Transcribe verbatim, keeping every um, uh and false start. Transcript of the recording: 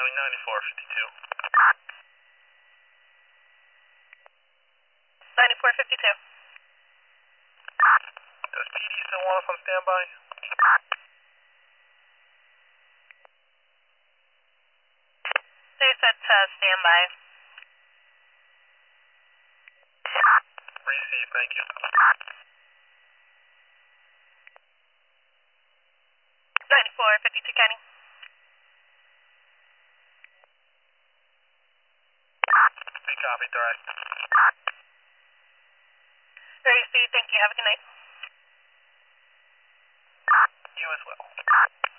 Miami ninety-four fifty-two. ninety-four fifty-two. Does P D still want us on standby? They said to standby. Receive, thank you. ninety-four fifty-two County. We copy, direct. Receive, thank you. Have a good night. You as well.